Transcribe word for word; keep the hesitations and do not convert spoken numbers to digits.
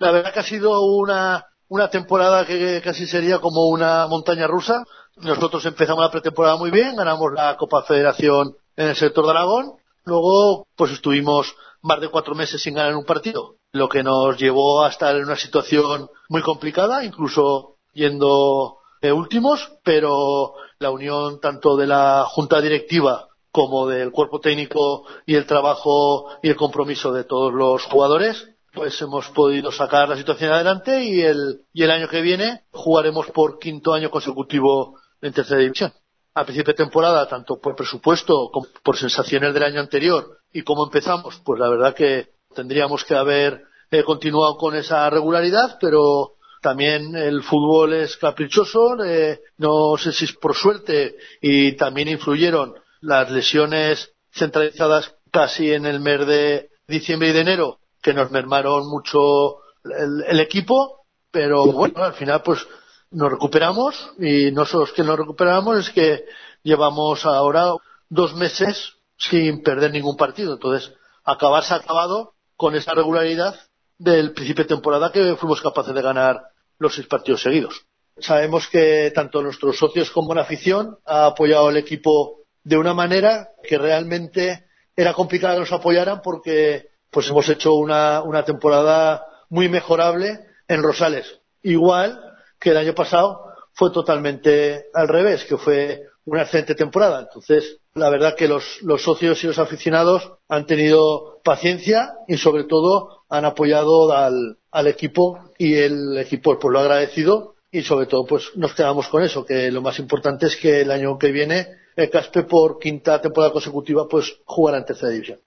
La verdad que ha sido una, una temporada que casi sería como una montaña rusa. Nosotros empezamos la pretemporada muy bien, ganamos la Copa Federación en el sector de Aragón. Luego, pues estuvimos más de cuatro meses sin ganar un partido, lo que nos llevó a estar en una situación muy complicada, incluso yendo eh, últimos, pero la unión tanto de la Junta Directiva como del cuerpo técnico y el trabajo y el compromiso de todos los jugadores, pues hemos podido sacar la situación adelante y el, y el año que viene jugaremos por quinto año consecutivo en tercera división. A principio de temporada, tanto por presupuesto como por sensaciones del año anterior y cómo empezamos, pues la verdad que tendríamos que haber eh, continuado con esa regularidad, pero también el fútbol es caprichoso, eh, no sé si es por suerte y también influyeron las lesiones centralizadas casi en el mes de diciembre y de enero, que nos mermaron mucho el, el equipo, pero bueno, al final pues nos recuperamos y no solo es que nos recuperamos, es que llevamos ahora dos meses sin perder ningún partido. Entonces, acabar se ha acabado con esa regularidad del principio de temporada que fuimos capaces de ganar los seis partidos seguidos. Sabemos que tanto nuestros socios como la afición ha apoyado al equipo de una manera que realmente era complicada que nos apoyaran porque pues hemos hecho una, una temporada muy mejorable en Rosales. Igual que el año pasado fue totalmente al revés, que fue una excelente temporada. Entonces, la verdad que los, los socios y los aficionados han tenido paciencia y sobre todo han apoyado al, al equipo y el equipo pues lo ha agradecido y sobre todo pues nos quedamos con eso, que lo más importante es que el año que viene el Caspe por quinta temporada consecutiva pues jugará en tercera división.